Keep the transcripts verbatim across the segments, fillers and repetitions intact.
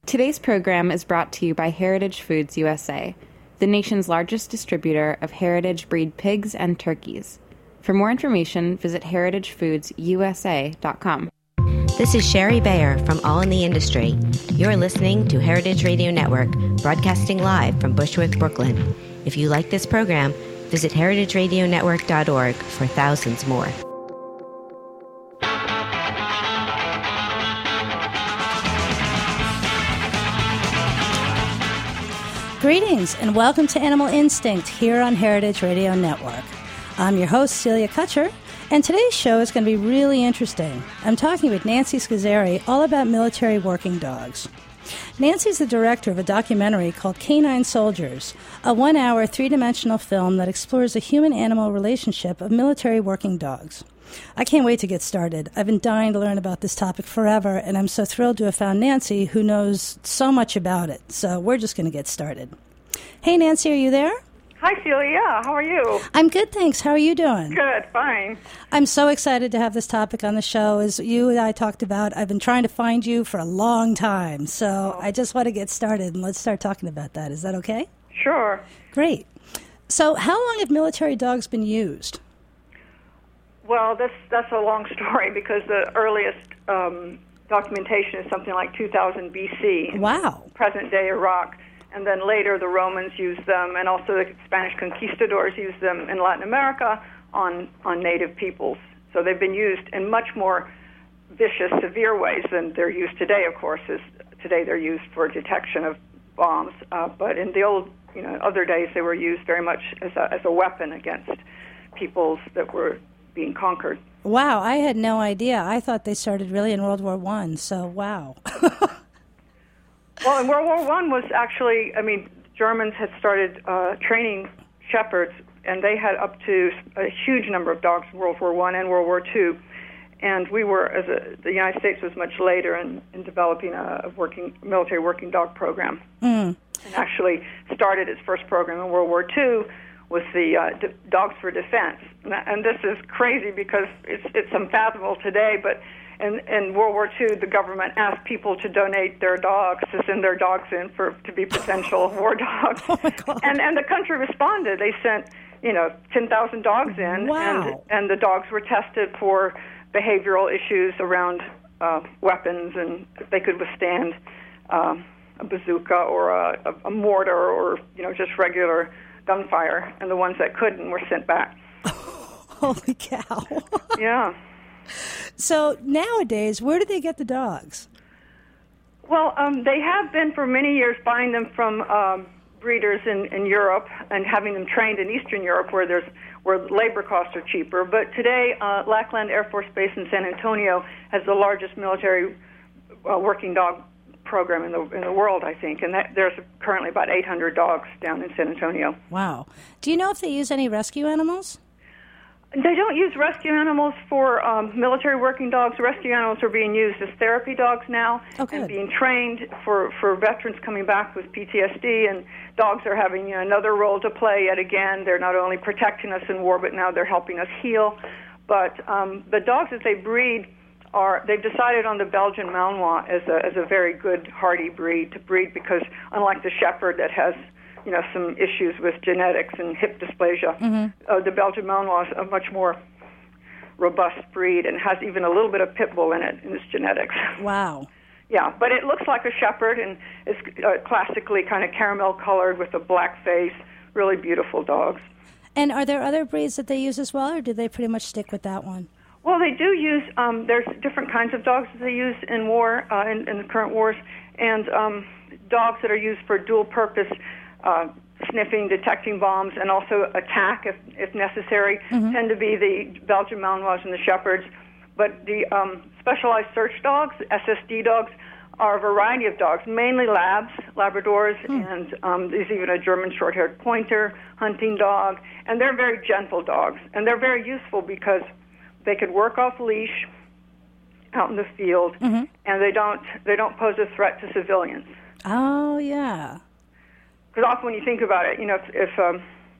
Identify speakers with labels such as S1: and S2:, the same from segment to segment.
S1: Today's program is brought to you by Heritage Foods U S A, the nation's largest distributor of heritage breed pigs and turkeys. For more information, visit heritage foods u s a dot com.
S2: This is Sherry Bayer from All in the Industry. You're listening to Heritage Radio Network, broadcasting live from Bushwick, Brooklyn. If you like this program, visit heritage radio network dot org for thousands more.
S3: Greetings and welcome to Animal Instinct here on Heritage Radio Network. I'm your host, Celia Kutcher, and today's show is going to be really interesting. I'm talking with Nancy Scazzeri all about military working dogs. Nancy's the director of a documentary called Canine Soldiers, a one-hour, three-dimensional film that explores the human-animal relationship of military working dogs. I can't wait to get started. I've been dying to learn about this topic forever, and I'm so thrilled to have found Nancy, who knows so much about it. So we're just going to get started. Hey, Nancy, are you there?
S4: Hi, Celia. How are you?
S3: I'm good, thanks. How are you doing?
S4: Good, fine.
S3: I'm so excited to have this topic on the show. As you and I talked about, I've been trying to find you for a long time. So oh. I just want to get started, and let's start talking about that. Is that okay?
S4: Sure.
S3: Great. So how long have military dogs been used?
S4: Well, that's, that's a long story because the earliest um, documentation is something like two thousand B C.
S3: Wow.
S4: Present-day Iraq. And then later the Romans used them, and also the Spanish conquistadors used them in Latin America on, on native peoples. So they've been used in much more vicious, severe ways than they're used today, of course. Is today they're used for detection of bombs. Uh, but in the old, you know, other days they were used very much as a, as a weapon against peoples that were being conquered.
S3: Wow, I had no idea. I thought they started really in World War One, so wow.
S4: Well, in World War One was actually, I mean, Germans had started uh, training shepherds, and they had up to a huge number of dogs in World War One and World War Two. And we were, as a, the United States was much later in, in developing a, a working military working dog program.
S3: Mm.
S4: And actually started its first program in World War Two with the uh, D- Dogs for Defense. And this is crazy because it's, it's unfathomable today, but in, in World War Two, the government asked people to donate their dogs, to send their dogs in for to be potential war dogs.
S3: Oh my God.
S4: And and the country responded. They sent, you know, ten thousand dogs in,
S3: wow.
S4: and and the dogs were tested for behavioral issues around uh, weapons, and if they could withstand um, a bazooka or a, a mortar or, you know, just regular gunfire, and the ones that couldn't were sent back.
S3: Holy cow.
S4: Yeah.
S3: So nowadays, where do they get the dogs?
S4: Well, um, they have been for many years buying them from um, breeders in, in Europe and having them trained in Eastern Europe where there's where labor costs are cheaper. But today, uh, Lackland Air Force Base in San Antonio has the largest military uh, working dog program in the in the world, I think, and that, there's currently about eight hundred dogs down in San Antonio.
S3: Wow. Do you know if they use any rescue animals?
S4: They don't use rescue animals for um, military working dogs. Rescue animals are being used as therapy dogs now,
S3: oh,
S4: and being trained for, for veterans coming back with P T S D, and dogs are having, you know, another role to play yet again. They're not only protecting us in war, but now they're helping us heal. But um, the dogs that they breed are, they've decided on the Belgian Malinois as a, as a very good, hardy breed to breed because unlike the Shepherd that has, you know, some issues with genetics and hip dysplasia,
S3: mm-hmm.
S4: uh, the Belgian Malinois is a much more robust breed and has even a little bit of pit bull in it in its genetics.
S3: Wow.
S4: Yeah, but it looks like a Shepherd and it's uh, classically kind of caramel colored with a black face, really beautiful dogs.
S3: And are there other breeds that they use as well, or do they pretty much stick with that one?
S4: Well, they do use, um, there's different kinds of dogs that they use in war, uh, in, in the current wars, and um, dogs that are used for dual purpose, uh, sniffing, detecting bombs, and also attack if, if necessary,
S3: mm-hmm.
S4: tend to be the Belgian Malinois and the Shepherds. But the um, specialized search dogs, S S D dogs, are a variety of dogs, mainly labs, Labradors, mm. and um, there's even a German short-haired pointer, hunting dog, and they're very gentle dogs, and they're very useful because they could work off leash out in the field,
S3: mm-hmm.
S4: and they don't they don't pose a threat to civilians.
S3: Oh, yeah.
S4: Because often when you think about it, you know, if, if um,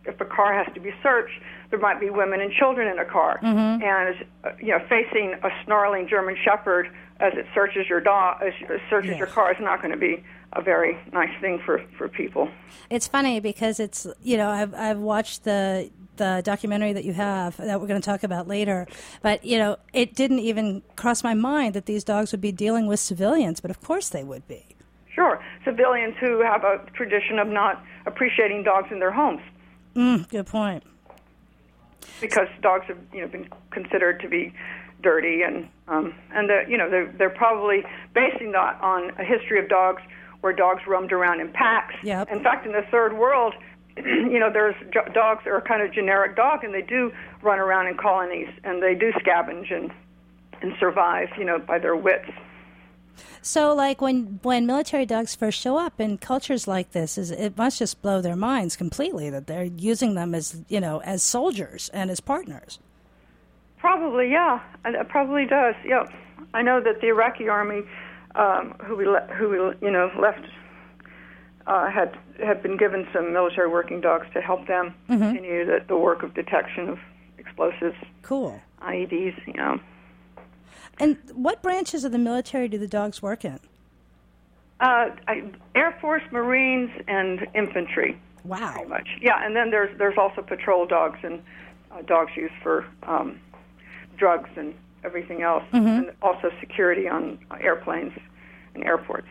S4: if a car has to be searched, there might be women and children in a car. Mm-hmm. And, uh, you know, facing a snarling German Shepherd as it searches your dog, as it searches
S3: yes.
S4: your car is not going to be a very nice thing for, for people.
S3: It's funny because it's, you know, I've I've watched the the documentary that you have that we're going to talk about later, but, you know, it didn't even cross my mind that these dogs would be dealing with civilians, but of course they would be.
S4: Sure. Civilians who have a tradition of not appreciating dogs in their homes.
S3: Mm, good point.
S4: Because dogs have, you know, been considered to be dirty, and um, and the, you know they're they're probably basing that on a history of dogs where dogs roamed around in packs.
S3: Yep.
S4: In fact, in the third world, you know, there's jo- dogs that are kind of generic dog, and they do run around in colonies, and they do scavenge and and survive, you know, by their wits.
S3: So, like, when, when military dogs first show up in cultures like this, is it must just blow their minds completely that they're using them as, you know, as soldiers and as partners.
S4: Probably, yeah. It probably does, yeah. I know that the Iraqi army, um, who we, le- who we, you know, left, uh, had had been given some military working dogs to help them mm-hmm. continue the, the work of detection of explosives.
S3: Cool.
S4: I E Ds, you know.
S3: And what branches of the military do the dogs work in?
S4: Uh, I, Air Force, Marines, and infantry.
S3: Wow.
S4: Pretty much. Yeah, and then there's there's also patrol dogs and uh, dogs used for um, drugs and everything else, mm-hmm. and also security on airplanes and airports.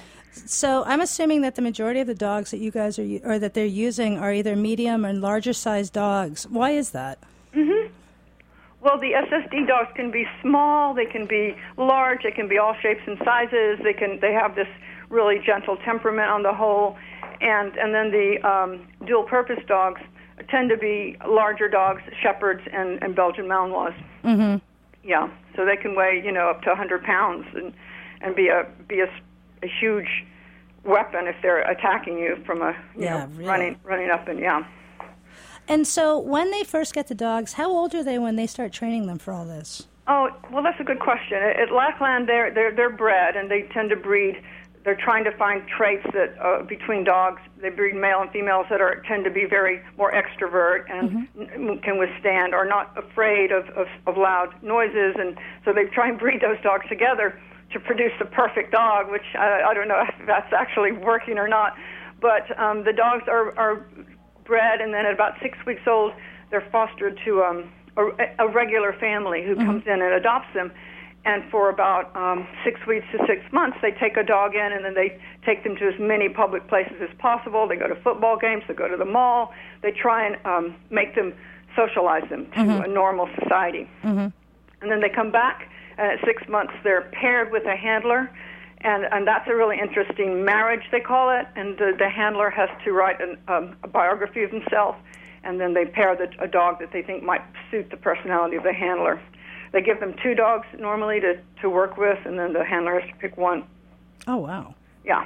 S3: So I'm assuming that the majority of the dogs that you guys are or that they're using are either medium and larger sized dogs. Why is that?
S4: Mm-hmm. Well, the S S D dogs can be small, they can be large, they can be all shapes and sizes. They can they have this really gentle temperament on the whole, and and then the um, dual-purpose dogs tend to be larger dogs, shepherds and, and Belgian Malinois.
S3: Mm-hmm.
S4: Yeah, so they can weigh you know up to one hundred pounds and and be a be a, a huge weapon if they're attacking you from a you
S3: yeah,
S4: know
S3: really.
S4: running running up and yeah.
S3: And so when they first get the dogs, how old are they when they start training them for all this?
S4: Oh, well, that's a good question. At Lackland, they're, they're, they're bred, and they tend to breed. They're trying to find traits that uh, between dogs. They breed male and females that are tend to be very more extrovert and mm-hmm. can withstand, or not afraid of, of, of loud noises. And so they try and breed those dogs together to produce the perfect dog, which I, I don't know if that's actually working or not. But um, the dogs are... are bred, and then at about six weeks old, they're fostered to um, a, a regular family who mm-hmm. comes in and adopts them. And for about um, six weeks to six months, they take a dog in, and then they take them to as many public places as possible. They go to football games, they go to the mall. They try and um, make them socialize them to mm-hmm. a normal society. Mm-hmm. And then they come back, and at six months, they're paired with a handler. And and that's a really interesting marriage, they call it. And the, the handler has to write an, um, a biography of himself, and then they pair the, a dog that they think might suit the personality of the handler. They give them two dogs normally to, to work with, and then the handler has to pick one.
S3: Oh, wow.
S4: Yeah.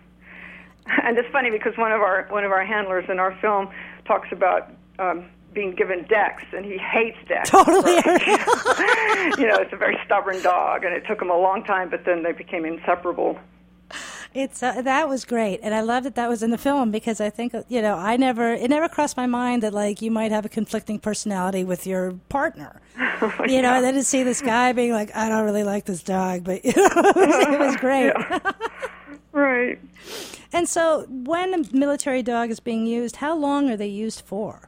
S4: And it's funny because one of our one of our handlers in our film talks about um, being given Dex, and he hates Dex.
S3: Totally.
S4: You know, it's a very stubborn dog, and it took him a long time, but then they became inseparable.
S3: It's uh, that was great, and I love that that was in the film because I think you know I never it never crossed my mind that like you might have a conflicting personality with your partner.
S4: Yeah.
S3: You know, and then to see this guy being like, I don't really like this dog, but you know, it, was, it was great.
S4: Yeah. Right.
S3: And so, when a military dog is being used, how long are they used for?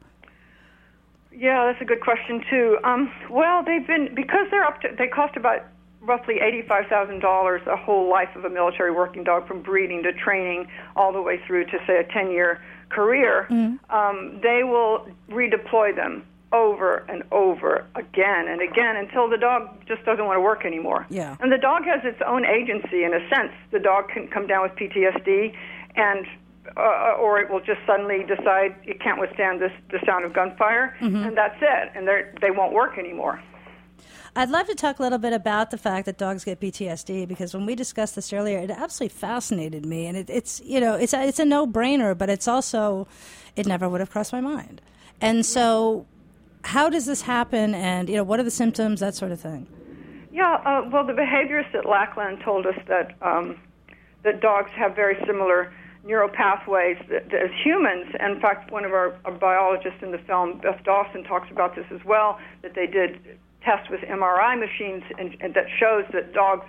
S4: Yeah, that's a good question too. Um, well, they've been because they're up to they cost about roughly eighty-five thousand dollars a whole life of a military working dog, from breeding to training all the way through to say a ten-year career. Mm-hmm. Um, they will redeploy them over and over again and again until the dog just doesn't want to work anymore.
S3: Yeah.
S4: And the dog has its own agency in a sense. The dog can come down with P T S D and. Uh, or it will just suddenly decide it can't withstand this, the sound of gunfire, mm-hmm. and that's it, and they they won't work anymore.
S3: I'd love to talk a little bit about the fact that dogs get P T S D, because when we discussed this earlier, it absolutely fascinated me, and it, it's you know it's a, it's a no-brainer, but it's also it never would have crossed my mind. And so, how does this happen? And you know, what are the symptoms? That sort of thing.
S4: Yeah, uh, well, the behaviorists at Lackland told us that um, that dogs have very similar neural pathways that, that as humans. In fact, one of our, our biologists in the film, Beth Dawson, talks about this as well, that they did tests with M R I machines and, and that shows that dogs'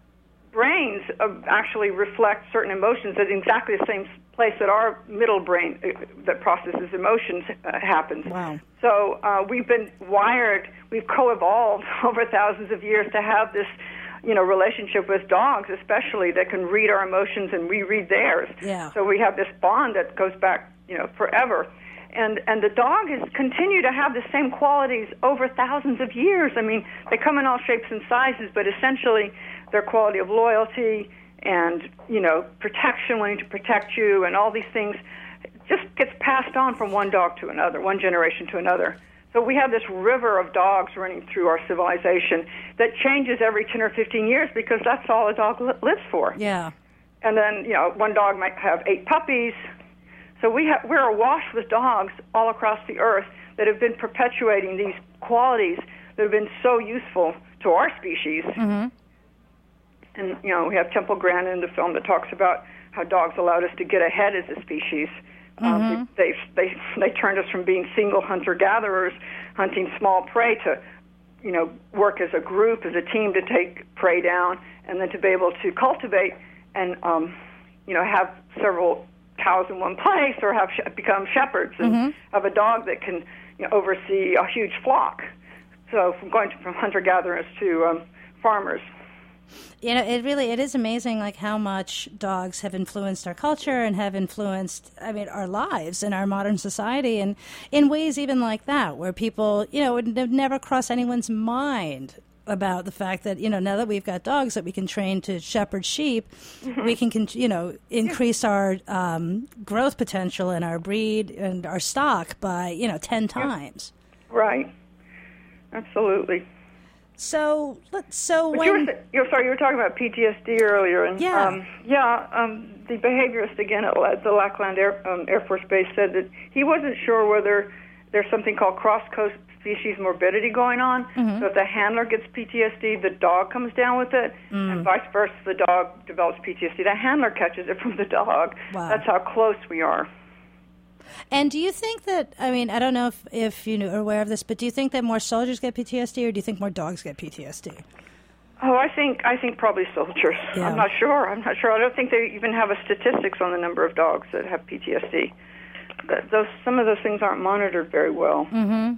S4: brains uh, actually reflect certain emotions at exactly the same place that our middle brain uh, that processes emotions uh, happens.
S3: Wow.
S4: So uh, we've been wired, we've co-evolved over thousands of years to have this, you know, relationship with dogs, especially, that can read our emotions and we read theirs.
S3: Yeah.
S4: So we have this bond that goes back, you know, forever. And and the dog has continued to have the same qualities over thousands of years. I mean, they come in all shapes and sizes, but essentially their quality of loyalty and, you know, protection, wanting to protect you, and all these things just gets passed on from one dog to another, one generation to another. So we have this river of dogs running through our civilization that changes every ten or fifteen years because that's all a dog li- lives for.
S3: Yeah.
S4: And then, you know, one dog might have eight puppies. So we ha- we're awash with dogs all across the earth that have been perpetuating these qualities that have been so useful to our species.
S3: Mm-hmm.
S4: And, you know, we have Temple Grandin in the film that talks about how dogs allowed us to get ahead as a species.
S3: Mm-hmm.
S4: Um, they, they, they turned us from being single hunter-gatherers, hunting small prey, to, you know, work as a group, as a team to take prey down, and then to be able to cultivate and, um, you know, have several cows in one place, or have sh- become shepherds and
S3: Mm-hmm.
S4: have a dog that can, you know, oversee a huge flock. So from going to, from hunter-gatherers to um, farmers.
S3: You know, it really, it is amazing, like, how much dogs have influenced our culture and have influenced, I mean, our lives in our modern society, and in ways even like that, where people, you know, would n- never cross anyone's mind about the fact that, you know, now that we've got dogs that we can train to shepherd sheep, mm-hmm. we can, con- you know, increase yeah. our um, growth potential and our breed and our stock by, you know, ten times.
S4: Right. Absolutely.
S3: So, let's, so
S4: but
S3: when...
S4: You were, you're sorry, you were talking about P T S D earlier. And,
S3: yeah.
S4: Um, yeah, um, the behaviorist, again, at the Lackland Air, um, Air Force Base said that he wasn't sure whether there's something called cross-species morbidity going on. Mm-hmm. So if the handler gets P T S D, the dog comes down with it, mm. and vice versa, the dog develops P T S D. The handler catches it from the dog.
S3: Wow.
S4: That's how close we are.
S3: And do you think that, I mean, I don't know if, if you are aware of this, but do you think that more soldiers get P T S D, or do you think more dogs get P T S D?
S4: Oh, I think I think probably soldiers.
S3: Yeah.
S4: I'm not sure. I'm not sure. I don't think they even have a statistics on the number of dogs that have P T S D. That, those some of those things aren't monitored very well.
S3: Mm-hmm.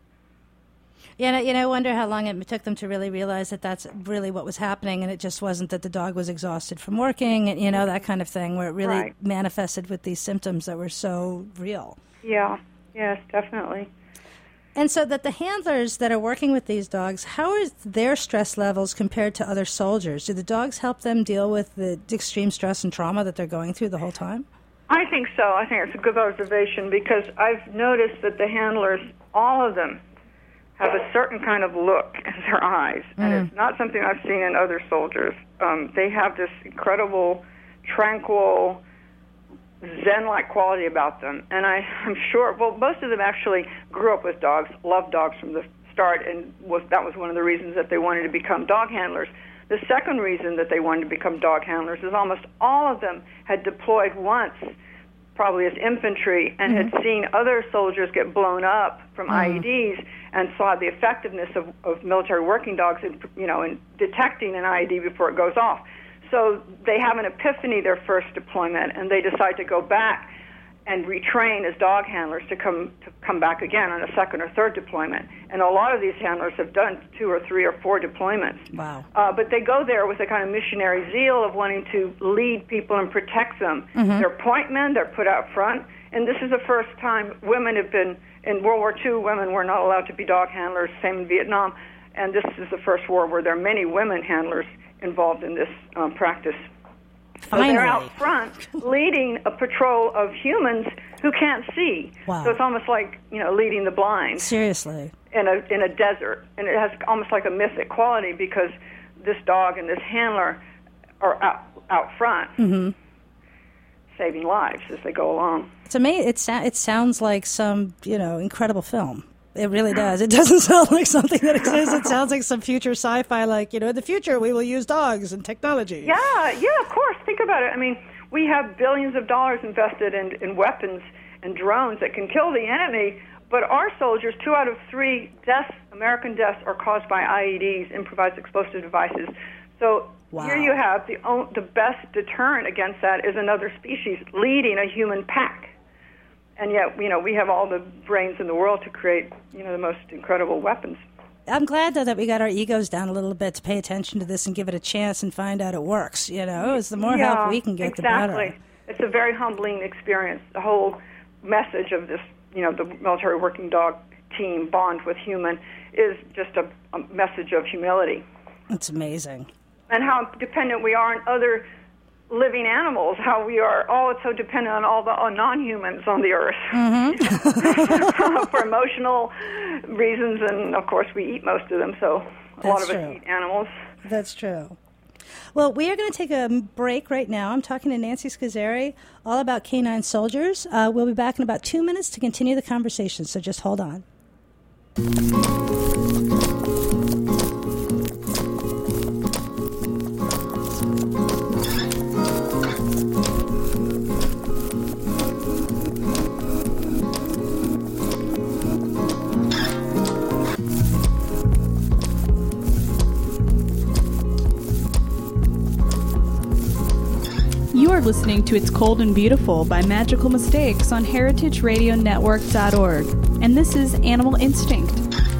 S3: Yeah, you know, I wonder how long it took them to really realize that that's really what was happening, and it just wasn't that the dog was exhausted from working, and, you know, that kind of thing, where it really
S4: right.
S3: manifested with these symptoms that were so real.
S4: Yeah, yes, definitely.
S3: And so that the handlers that are working with these dogs, how are their stress levels compared to other soldiers? Do the dogs help them deal with the extreme stress and trauma that they're going through the whole time?
S4: I think so. I think it's a good observation, because I've noticed that the handlers, all of them, have a certain kind of look in their eyes, mm. and it's not something I've seen in other soldiers. Um, they have this incredible, tranquil, zen-like quality about them, and I, I'm sure, well, most of them actually grew up with dogs, loved dogs from the start, and was, that was one of the reasons that they wanted to become dog handlers. The second reason that they wanted to become dog handlers is almost all of them had deployed once, probably as infantry, and mm-hmm. had seen other soldiers get blown up from mm-hmm. I E Ds, and saw the effectiveness of, of military working dogs in, you know, in detecting an I E D before it goes off. So they have an epiphany their first deployment, and they decide to go back and retrain as dog handlers to come to come back again on a second or third deployment. And a lot of these handlers have done two or three or four deployments.
S3: Wow.
S4: Uh, but they go there with a kind of missionary zeal of wanting to lead people and protect them. Mm-hmm. They're point men, they're put out front. And this is the first time women have been, in World War Two, women were not allowed to be dog handlers, same in Vietnam. And this is the first war where there are many women handlers involved in this um, practice.
S3: Finally.
S4: So they're out front leading a patrol of humans who can't see.
S3: Wow.
S4: So it's almost like, you know, leading the blind.
S3: Seriously.
S4: In a in a desert. And it has almost like a mythic quality, because this dog and this handler are out, out front,
S3: mm-hmm.
S4: saving lives as they go along.
S3: It's amazing. It, sa- it sounds like some, you know, incredible film. It really does. It doesn't sound like something that exists. It sounds like some future sci-fi, like, you know, in the future we will use dogs and technology.
S4: Yeah, yeah, of course. Think about it. I mean, we have billions of dollars invested in, in weapons and drones that can kill the enemy, but our soldiers, two out of three deaths, American deaths, are caused by I E Ds, improvised explosive devices. So
S3: wow.
S4: Here you have the, the best deterrent against that is another species leading a human pack. And yet, you know, we have all the brains in the world to create, you know, the most incredible weapons.
S3: I'm glad, though, that we got our egos down a little bit to pay attention to this and give it a chance and find out it works. You know, it's the more
S4: yeah,
S3: help we can get,
S4: exactly.
S3: the better.
S4: It's a very humbling experience. The whole message of this, you know, the military working dog team bond with human is just a, a message of humility.
S3: It's amazing.
S4: And how dependent we are on other living animals, how we are all so dependent on all the on non-humans on the earth mm-hmm. for emotional reasons, and of course we eat most of them, so a
S3: That's
S4: lot of
S3: true.
S4: us eat animals.
S3: That's true. Well, we are going to take a break right now. I'm talking to Nancy Scazzeri all about canine soldiers. Uh, we'll be back in about two minutes to continue the conversation, so just hold on.
S5: You are listening to It's Cold and Beautiful by Magical Mistakes on heritage radio network dot org. And this is Animal Instinct.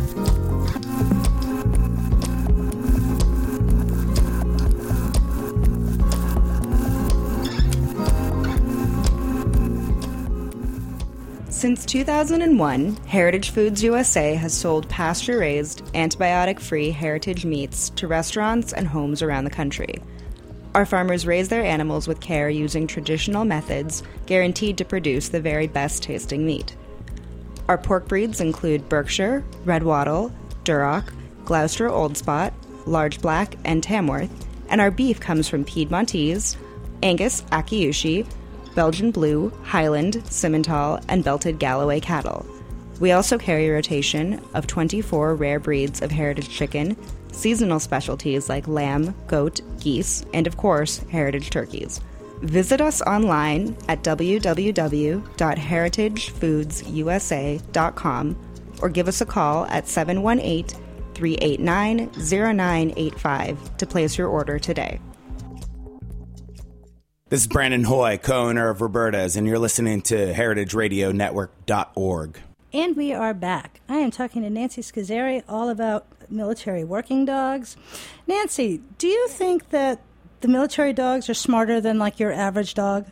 S6: Since two thousand one, Heritage Foods U S A has sold pasture-raised, antibiotic-free heritage meats to restaurants and homes around the country. Our farmers raise their animals with care using traditional methods, guaranteed to produce the very best-tasting meat. Our pork breeds include Berkshire, Red Wattle, Duroc, Gloucester Old Spot, Large Black, and Tamworth, and our beef comes from Piedmontese, Angus Akiyushi, Belgian Blue, Highland, Simmental, and Belted Galloway cattle. We also carry a rotation of twenty-four rare breeds of heritage chicken, seasonal specialties like lamb, goat, geese, and of course, heritage turkeys. Visit us online at w w w dot heritage foods u s a dot com or give us a call at seven one eight, three eight nine, zero nine eight five to place your order today.
S7: This is Brandon Hoy, co-owner of Roberta's, and you're listening to heritage radio network dot org.
S3: And we are back. I am talking to Nancy Scazzeri all about military working dogs. Nancy, do you think that the military dogs are smarter than, like, your average dog?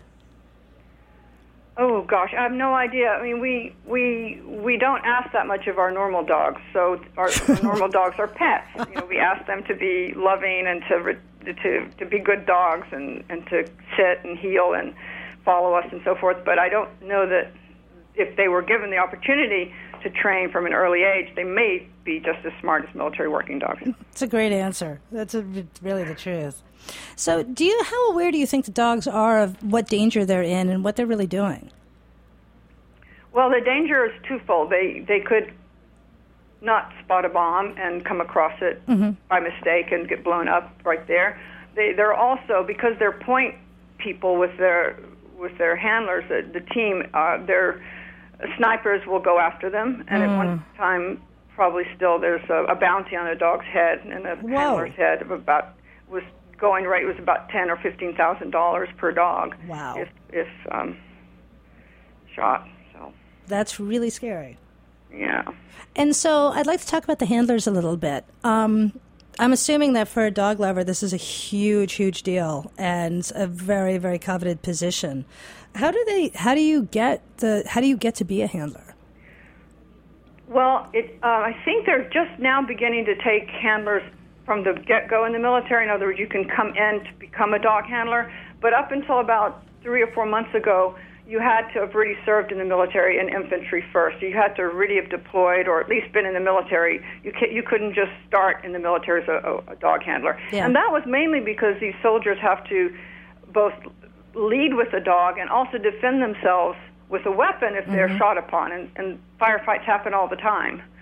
S4: Oh, gosh, I have no idea. I mean, we we we don't ask that much of our normal dogs. So our, our normal dogs are pets. You know, we ask them to be loving and to to to be good dogs and, and to sit and heel and follow us and so forth. But I don't know that if they were given the opportunity to train from an early age, they may be just as smart as military working dogs.
S3: It's a great answer. That's a, really the truth. So do you, how aware do you think the dogs are of what danger they're in and what they're really doing?
S4: Well, the danger is twofold. They they could not spot a bomb and come across it mm-hmm. by mistake and get blown up right there. They, they're also, because they're point people with their with their handlers, the, the team, uh, their snipers will go after them. And mm. at one time, probably still, there's a, a bounty on a dog's head and a
S3: Whoa.
S4: handler's head of about was going right. It was about ten or fifteen thousand dollars per dog.
S3: Wow!
S4: If if um, shot. So
S3: that's really scary.
S4: Yeah.
S3: And so I'd like to talk about the handlers a little bit. Um, I'm assuming that for a dog lover, this is a huge, huge deal and a very, very coveted position. How do they? How do you get the? How do you get to be a handler?
S4: Well, it, uh, I think they're just now beginning to take handlers from the get-go in the military. In other words, you can come in to become a dog handler. But up until about three or four months ago, you had to have really served in the military in infantry first. You had to really have deployed or at least been in the military. You ca- you couldn't just start in the military as a, a dog handler.
S3: Yeah.
S4: And that was mainly because these soldiers have to both lead with a dog and also defend themselves with a weapon if they're mm-hmm. shot upon. And, and firefights happen all the time.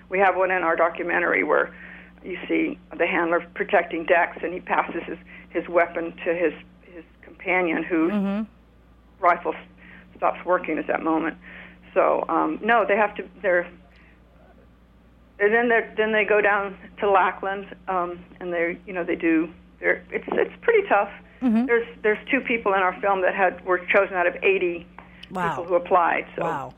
S4: we have one in our documentary where you see the handler protecting Dex, and he passes his, his weapon to his, his companion, whose mm-hmm. rifle stops working at that moment. So, um, no, they have to, they're, and then they then they go down to Lackland, um, and they, you know, they do, they're, it's, it's pretty tough. Mm-hmm. There's, there's two people in our film that had, were chosen out of eighty
S3: wow.
S4: people who applied. So.
S3: Wow.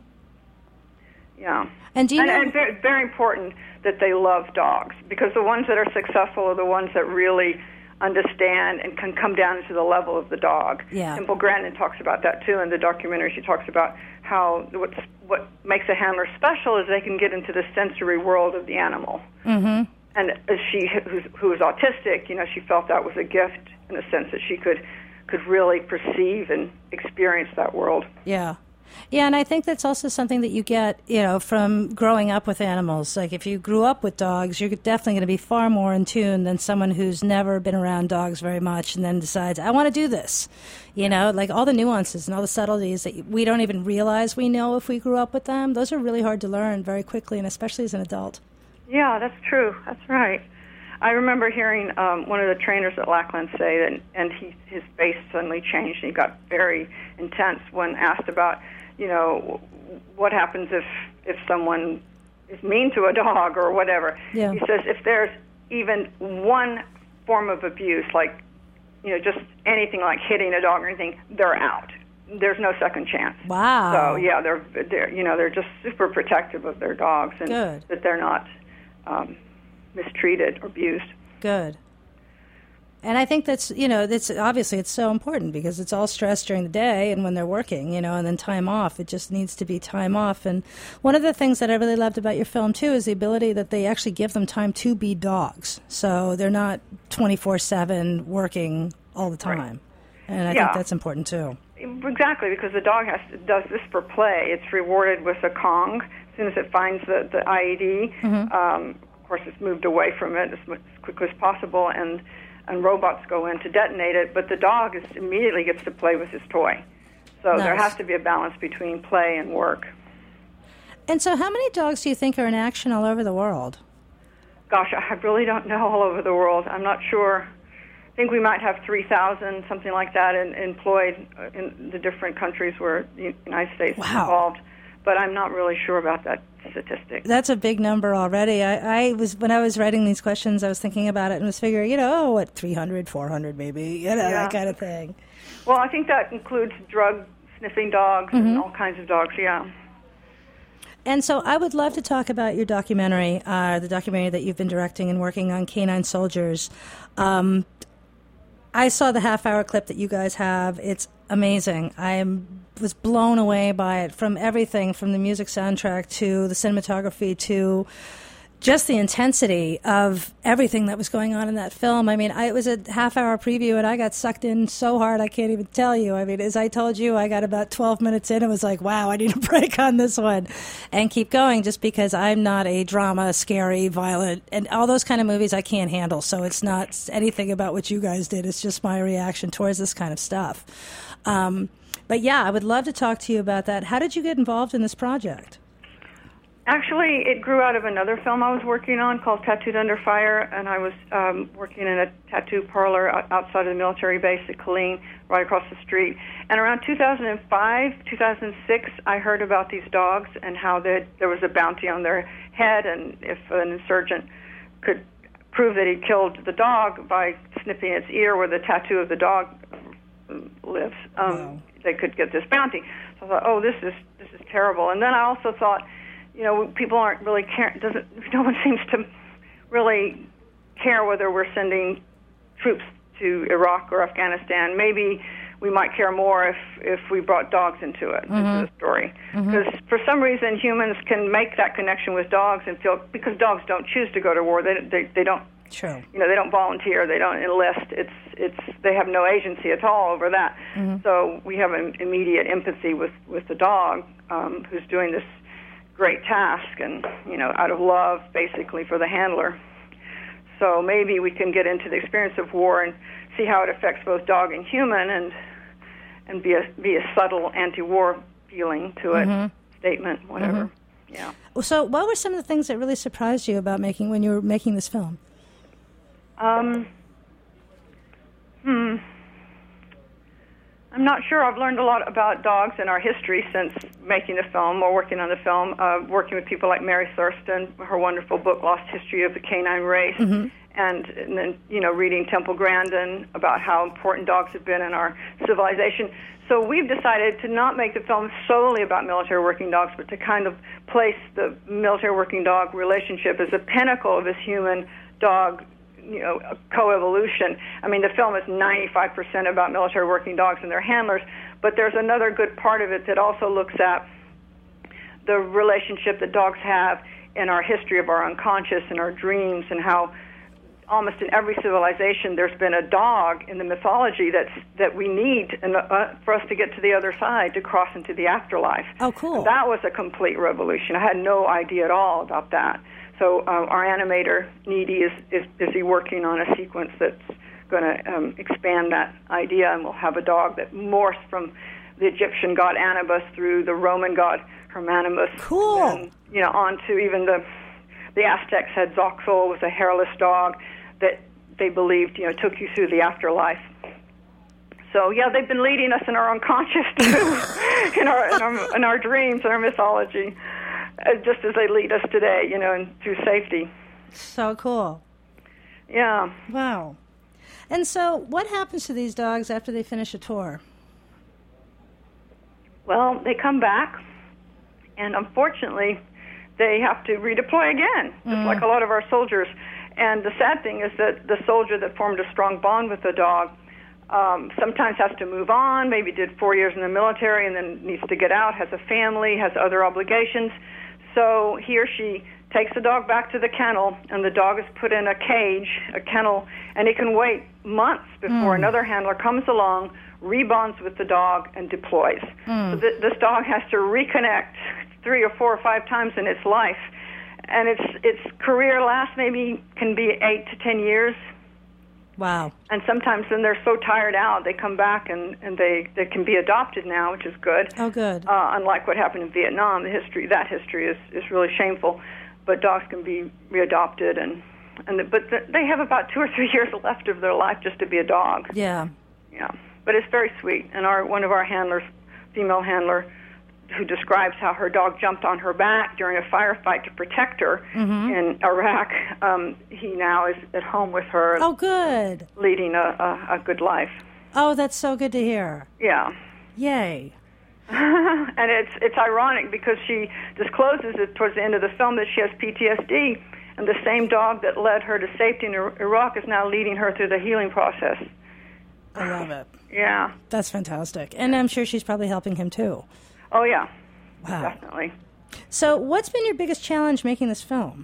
S4: Yeah.
S3: And do you
S4: and,
S3: know...
S4: and very, very important that they love dogs, because the ones that are successful are the ones that really understand and can come down to the level of the dog.
S3: Yeah.
S4: Temple Grandin talks about that too in the documentary. She talks about how what's, what makes a handler special is they can get into the sensory world of the animal.
S3: Mm-hmm.
S4: And as she, who's, who was autistic, you know, she felt that was a gift in the sense that she could could really perceive and experience that world.
S3: Yeah. Yeah, and I think that's also something that you get, you know, from growing up with animals. Like if you grew up with dogs, you're definitely going to be far more in tune than someone who's never been around dogs very much and then decides, I want to do this. You know, like all the nuances and all the subtleties that we don't even realize we know if we grew up with them, those are really hard to learn very quickly, and especially as an adult.
S4: Yeah, that's true. That's right. I remember hearing um, one of the trainers at Lackland say that, and he, his face suddenly changed, and he got very intense when asked about, you know, what happens if if someone is mean to a dog or whatever.
S3: Yeah.
S4: He says if there's even one form of abuse, like, you know, just anything like hitting a dog or anything, they're out. There's no second chance.
S3: Wow.
S4: So yeah, they're they're you know they're just super protective of their dogs, and
S3: Good.
S4: that they're not um, mistreated or abused.
S3: Good. And I think that's, you know, that's obviously it's so important because it's all stress during the day and when they're working, you know, and then time off. It just needs to be time off. And one of the things that I really loved about your film, too, is the ability that they actually give them time to be dogs. So they're not twenty-four seven working all the time. Right. And I
S4: yeah.
S3: think that's important, too.
S4: Exactly, because the dog has to, does this for play. It's rewarded with a Kong as soon as it finds the, the I E D. Mm-hmm. Um, of course, it's moved away from it as, much, as quickly as possible, and and robots go in to detonate it, but the dog is, immediately gets to play with his toy. So nice. There has to be a balance between play and work.
S3: And so how many dogs do you think are in action all over the world?
S4: Gosh, I really don't know all over the world. I'm not sure. I think we might have three thousand, something like that, in, employed in the different countries where the United States
S3: wow.
S4: is involved. But I'm not really sure about that statistic.
S3: That's a big number already. I, I was when I was writing these questions, I was thinking about it and was figuring, you know, oh, what, three hundred, four hundred maybe, you know, yeah. that kind of thing.
S4: Well, I think that includes drug-sniffing dogs mm-hmm. and all kinds of dogs, yeah.
S3: And so I would love to talk about your documentary, uh, the documentary that you've been directing and working on, Canine Soldiers. Um, I saw the half-hour clip that you guys have. It's amazing. I was blown away by it, from everything, from the music soundtrack to the cinematography to just the intensity of everything that was going on in that film. I mean, I, it was a half-hour preview, and I got sucked in so hard I can't even tell you. I mean, as I told you, I got about twelve minutes in and was like, wow, I need a break on this one, and keep going, just because I'm not a drama, scary, violent, and all those kind of movies I can't handle. So it's not anything about what you guys did. It's just my reaction towards this kind of stuff. Um, but yeah, I would love to talk to you about that. How did you get involved in this project?
S4: Actually, it grew out of another film I was working on called Tattooed Under Fire, and I was um, working in a tattoo parlor outside of the military base at Killeen, right across the street. And around two thousand five, two thousand six, I heard about these dogs and how there was a bounty on their head, and if an insurgent could prove that he killed the dog by snipping its ear where the tattoo of the dog lives, um, wow. they could get this bounty. So I thought, oh, this is this is terrible. And then I also thought, you know, people aren't really care. Doesn't no one seems to really care whether we're sending troops to Iraq or Afghanistan. Maybe we might care more if if we brought dogs into it, mm-hmm. into the story, because mm-hmm. for some reason humans can make that connection with dogs and feel, because dogs don't choose to go to war. They they they don't.
S3: True.
S4: You know, they don't volunteer. They don't enlist. It's it's they have no agency at all over that. Mm-hmm. So we have an immediate empathy with with the dog um, who's doing this great task, and, you know, out of love, basically, for the handler. So maybe we can get into the experience of war and see how it affects both dog and human, and and be a be a subtle anti-war feeling to it, mm-hmm. statement, whatever. Yeah.
S3: So what were some of the things that really surprised you about making when you were making this film?
S4: Um, hmm. I'm not sure. I've learned a lot about dogs and our history since making the film or working on the film, uh, working with people like Mary Thurston, her wonderful book, Lost History of the Canine Race, mm-hmm. and, and then, you know, reading Temple Grandin about how important dogs have been in our civilization. So we've decided to not make the film solely about military working dogs, but to kind of place the military working dog relationship as a pinnacle of this human-dog, you know, coevolution. I mean, the film is ninety-five percent about military working dogs and their handlers, but there's another good part of it that also looks at the relationship that dogs have in our history of our unconscious and our dreams, and how almost in every civilization there's been a dog in the mythology that's that we need in, uh, for us to get to the other side, to cross into the afterlife.
S3: Oh, cool.
S4: That was a complete revolution. I had no idea at all about that. So um, our animator, Needy, is, is busy working on a sequence that's going to um, expand that idea, and we'll have a dog that morphs from the Egyptian god Anubis through the Roman god Hermannibus.
S3: Cool.
S4: And, you know, on to even the the Aztecs had Zoxal, was a hairless dog that they believed, you know, took you through the afterlife. So, yeah, they've been leading us in our unconscious, too, in, our, in, our, in our dreams, in our mythology, uh, just as they lead us today, you know, and through safety.
S3: So cool.
S4: Yeah.
S3: Wow. And so what happens to these dogs after they finish a tour?
S4: Well, they come back, and unfortunately, they have to redeploy again, just mm. like a lot of our soldiers. And the sad thing is that the soldier that formed a strong bond with the dog um, sometimes has to move on, maybe did four years in the military and then needs to get out, has a family, has other obligations. So he or she takes the dog back to the kennel, and the dog is put in a cage, a kennel, and it can wait months before mm. another handler comes along, rebonds with the dog, and deploys. Mm. So th- this dog has to reconnect three or four or five times in its life. And its its career lasts maybe can be eight to ten years.
S3: Wow.
S4: And sometimes then they're so tired out, they come back and, and they, they can be adopted now, which is good.
S3: Oh, good.
S4: Uh, unlike what happened in Vietnam, the history that history is, is really shameful. But dogs can be readopted, and and the, but the, they have about two or three years left of their life just to be a dog.
S3: Yeah.
S4: Yeah. But it's very sweet. And our one of our handlers, female handler, who describes how her dog jumped on her back during a firefight to protect her mm-hmm. in Iraq. Um, he now is at home with her.
S3: Oh, good.
S4: Leading a, a, a good life.
S3: Oh, that's so good to hear.
S4: Yeah.
S3: Yay.
S4: And it's it's ironic because she discloses it towards the end of the film that she has P T S D, and the same dog that led her to safety in Iraq is now leading her through the healing process.
S3: I love it.
S4: Yeah.
S3: That's fantastic. And I'm sure she's probably helping him, too.
S4: Oh, yeah.
S3: Wow.
S4: Definitely.
S3: So what's been your biggest challenge making this film?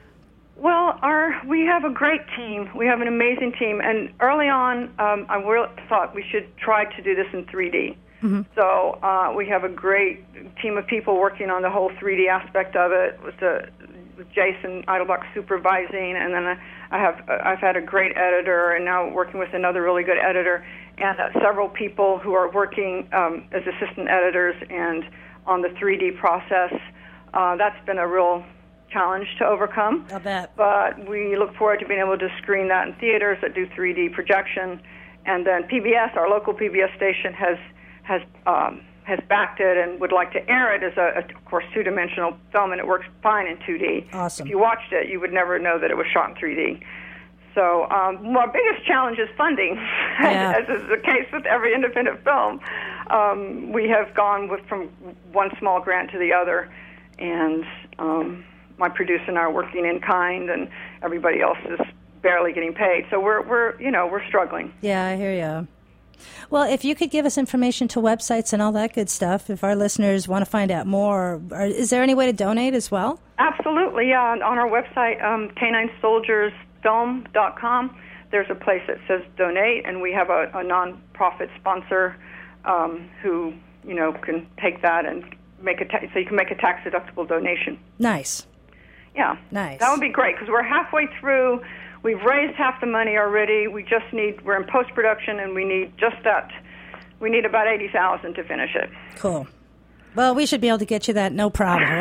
S4: Well, our we have a great team. We have an amazing team. And early on, um, I really thought we should try to do this in three D. Mm-hmm. So uh, we have a great team of people working on the whole three D aspect of it, with, the, with Jason Eidelbach supervising, and then I, I have I've had a great editor, and now working with another really good editor, and uh, several people who are working um, as assistant editors and on the three D process. Uh, that's been a real challenge to overcome.
S3: I bet.
S4: But we look forward to being able to screen that in theaters that do three D projection, and then P B S, our local P B S station, has has um, has backed it and would like to air it as a, a of course, two-dimensional film, and it works fine in two D.
S3: Awesome.
S4: If you watched it, you would never know that it was shot in three D. So um, our biggest challenge is funding,
S3: yeah.
S4: as is the case with every independent film. Um, we have gone with from one small grant to the other, and um, my producer and I are working in kind, and everybody else is barely getting paid. So we're we're you know we're struggling.
S3: Yeah, I hear you. Well, if you could give us information to websites and all that good stuff, if our listeners want to find out more, or is there any way to donate as well?
S4: Absolutely, yeah. On our website, um, canine soldiers film dot com, there's a place that says donate, and we have a, a non-profit sponsor um, who, you know, can take that and make a ta- so you can make a tax-deductible donation.
S3: Nice.
S4: Yeah.
S3: Nice.
S4: That would be great, because we're halfway through. We've raised half the money already. We just need, we're in post-production, and we need just that. We need about eighty thousand dollars to finish it.
S3: Cool. Well, we should be able to get you that, no problem.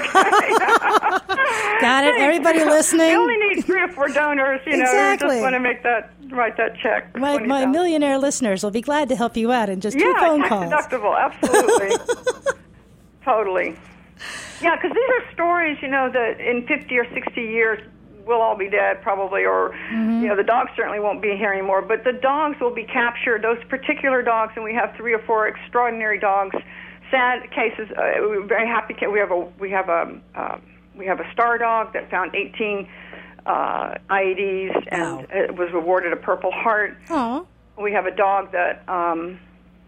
S3: Got it? Everybody listening?
S4: We only need three or four donors, you know.
S3: Exactly.
S4: We just want to make that, write that check.
S3: My, my millionaire listeners will be glad to help you out in just two
S4: yeah,
S3: phone
S4: tax
S3: calls.
S4: deductible, absolutely. Totally. Yeah, because these are stories, you know, that in fifty or sixty years, we'll all be dead probably, or, mm-hmm. you know, the dogs certainly won't be here anymore, but the dogs will be captured, those particular dogs, and we have three or four extraordinary dogs. Sad cases, uh, we're very happy. We have a, we have a, uh, we have a star dog that found eighteen uh, I E Ds and
S3: wow.
S4: it was awarded a Purple Heart.
S3: Aww.
S4: We have a dog that um,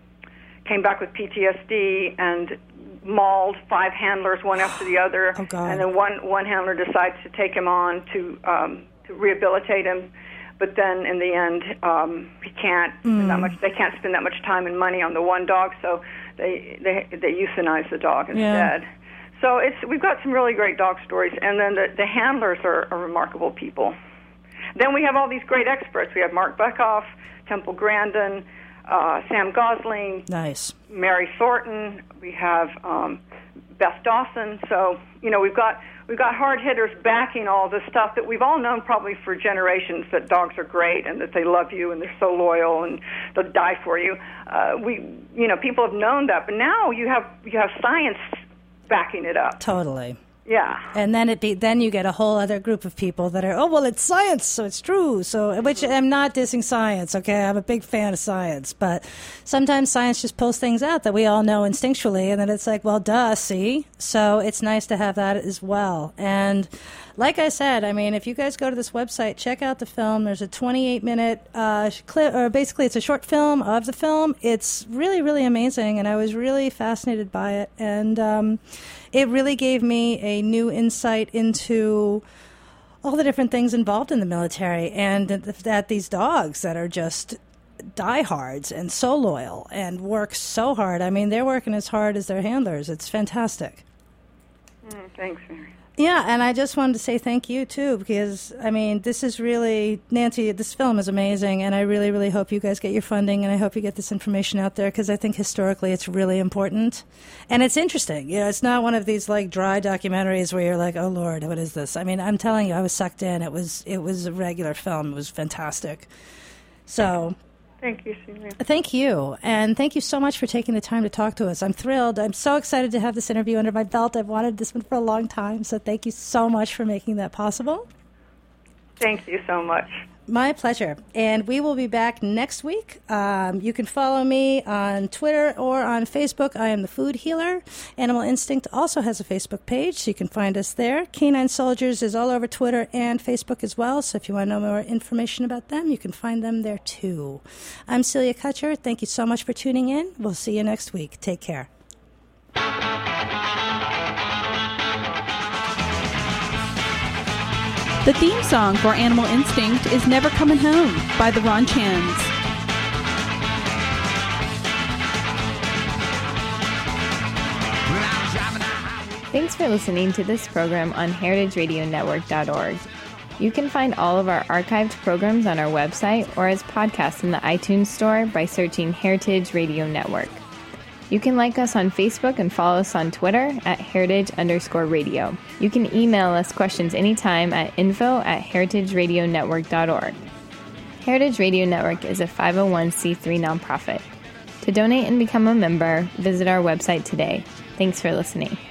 S4: came back with P T S D and mauled five handlers one after the other,
S3: oh, God.
S4: and then one one handler decides to take him on to um, to rehabilitate him, but then in the end um, he can't
S3: Mm.
S4: spend that much. They can't spend that much time and money on the one dog, so they they they euthanize the dog instead.
S3: Yeah.
S4: So it's we've got some really great dog stories, and then the, the handlers are, are remarkable people. Then we have all these great experts. We have Mark Beckhoff, Temple Grandin, uh, Sam Gosling,
S3: nice,
S4: Mary Thornton. We have um, Beth Dawson. So you know we've got we've got hard hitters backing all this stuff that we've all known probably for generations, that dogs are great and that they love you and they're so loyal and they'll die for you. Uh, we you know people have known that, but now you have you have science backing it up.
S3: Totally.
S4: Yeah.
S3: And then it be then you get a whole other group of people that are, oh, well, it's science, so it's true. So, which I'm not dissing science, okay? I'm a big fan of science. But sometimes science just pulls things out that we all know instinctually, and then it's like, well, duh, see? So it's nice to have that as well. And like I said, I mean, if you guys go to this website, check out the film. There's a twenty-eight minute uh, clip, or basically it's a short film of the film. It's really, really amazing, and I was really fascinated by it. And um, it really gave me a new insight into all the different things involved in the military, and that these dogs that are just diehards and so loyal and work so hard. I mean, they're working as hard as their handlers. It's fantastic.
S4: Mm, thanks, Mary.
S3: Yeah, and I just wanted to say thank you, too, because, I mean, this is really, Nancy, this film is amazing, and I really, really hope you guys get your funding, and I hope you get this information out there, because I think historically it's really important. And it's interesting. You know, it's not one of these, like, dry documentaries where you're like, oh, Lord, what is this? I mean, I'm telling you, I was sucked in. It was, it was a regular film. It was fantastic. So...
S4: Thank you, Celia.
S3: Thank you. And thank you so much for taking the time to talk to us. I'm thrilled. I'm so excited to have this interview under my belt. I've wanted this one for a long time. So thank you so much for making that possible.
S4: Thank you so much.
S3: My pleasure. And we will be back next week. Um, you can follow me on Twitter or on Facebook. I am the Food Healer. Animal Instinct also has a Facebook page, so you can find us there. Canine Soldiers is all over Twitter and Facebook as well, so if you want to know more information about them, you can find them there too. I'm Celia Kutcher. Thank you so much for tuning in. We'll see you next week. Take care.
S5: The theme song for Animal Instinct is Never Coming Home by the Ronchans.
S1: Thanks for listening to this program on heritage radio network dot org. You can find all of our archived programs on our website or as podcasts in the iTunes Store by searching Heritage Radio Network. You can like us on Facebook and follow us on Twitter at heritage underscore radio. You can email us questions anytime at info at heritage radio network dot org. Heritage Radio Network is a five oh one c three nonprofit. To donate and become a member, visit our website today. Thanks for listening.